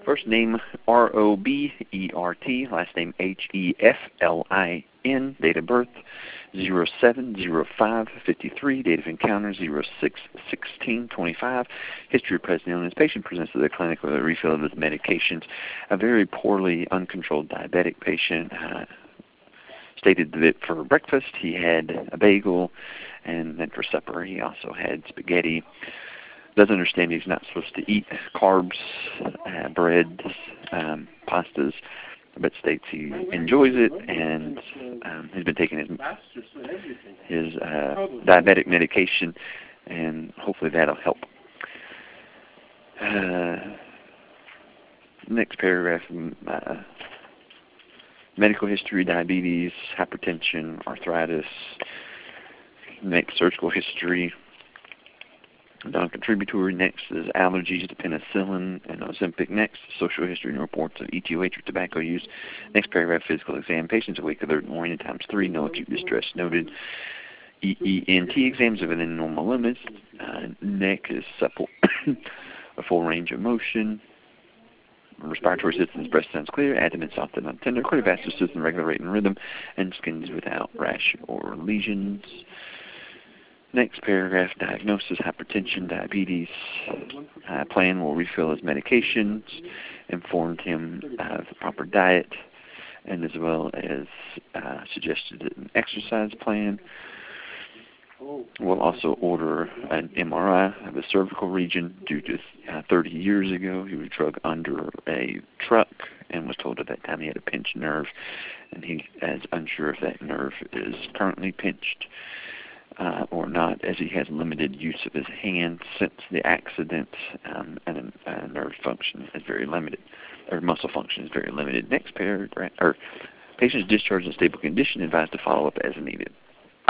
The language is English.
First name Robert, last name Heflin, date of birth 07/05/53, date of encounter 06/16/25. History of present illness. Patient presents to the clinic with a refill of his medications. A very poorly uncontrolled diabetic patient. Stated that for breakfast he had a bagel, and then for supper he also had spaghetti. Doesn't understand he's not supposed to eat carbs, breads, pastas, but states he enjoys it, and he's been taking his diabetic medication, and hopefully that'll help. Next paragraph, medical history: diabetes, hypertension, arthritis. Next, surgical history. Non-contributory. Next is allergies to penicillin and Ozempic. Next, social history and reports of ETOH or tobacco use. Next paragraph, physical exam. Patients awake, alert, and oriented ×3. No acute distress noted. EENT exams are within normal limits. Neck is supple, a full range of motion. Respiratory system, breast sounds clear, abdomen soft and untender, cardiovascular system regular rate and rhythm, and skin is without rash or lesions. Next paragraph, diagnosis: hypertension, diabetes. Plan will refill his medications, informed him of the proper diet, and as well as suggested an exercise plan. We'll also order an MRI of the cervical region due to 30 years ago he was drugged under a truck and was told at that time he had a pinched nerve, and he is unsure if that nerve is currently pinched or not, as he has limited use of his hands since the accident, and nerve function is very limited, or muscle function is very limited. Next paragraph, patient's discharged in stable condition, advised to follow up as needed.